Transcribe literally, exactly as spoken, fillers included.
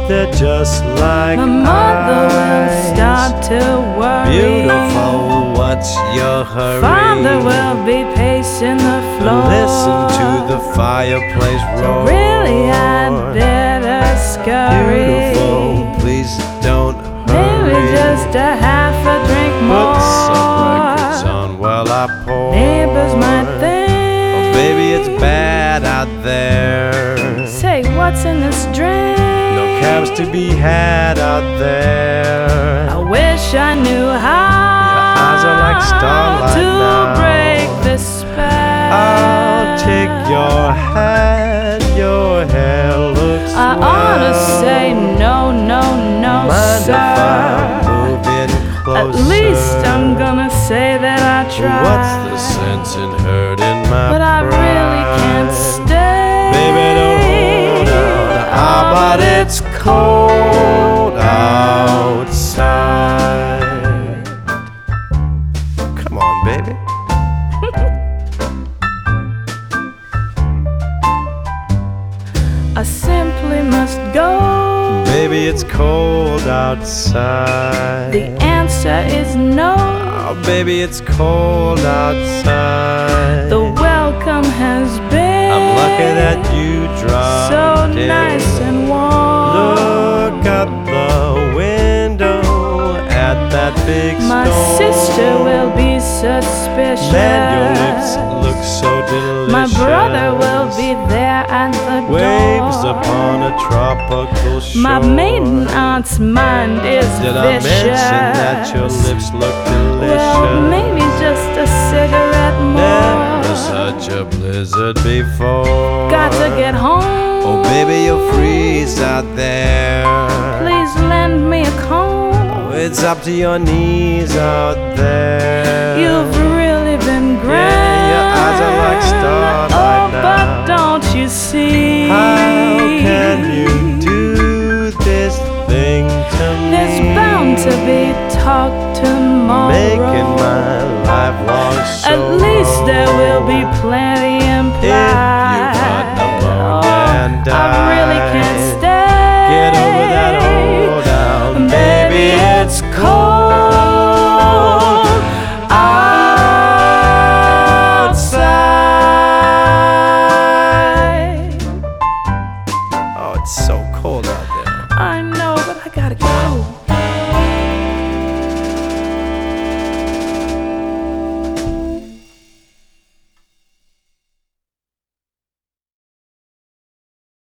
they're just like My mother eyes. will start to worry. Beautiful, what's your hurry? Father will be pacing the floor. Listen to the fireplace roar. Really, I'd better scurry. Beautiful, please don't hurry. Maybe just a half a drink more. Put some records on while I pour. Neighbors might think, oh baby, it's bad out there. say, what's in this drink? No cabs to be had out there. I wish I knew how Your eyes are like starlight to now. break the spell. I'll take your hand, your hair looks I well. ought to say no, no, no, Mind sir. if I move in closer? At least I'm gonna say that I tried. What's the sense in hurting my But I really can't pride? stay. Baby, don't hold out. Ah, but it's cold outside. Come on, baby. I simply must go. Baby, it's cold outside. The answer is no. Oh, baby, it's cold outside. The welcome has been I'm lucky that you dropped so in. nice and warm. Look out the window at that big My storm. sister will be suspicious. Man, your lips look so delicious. My brother will be there at the Waves door. upon a tropical shore. My maiden aunt's mind is Did I vicious. mention that your lips look delicious? Well, maybe just a cigarette more. Never such a blizzard before. Got to get home. Oh, baby, you'll freeze out there. Please lend me a comb. It's up to your knees out there. You've really been grand. Yeah, your eyes are like starlight Oh, now. but don't you see? How can you do this thing to me? There's bound to be talk tomorrow. Making my life long so At least there will be plenty implied. If you got pneumonia and oh, I really can't die, stay. get over that old down, baby, it's cold outside. Oh, it's so cold out there. I know, but I gotta go.